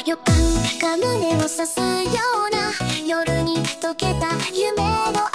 予感が胸を刺すような夜に溶けた夢の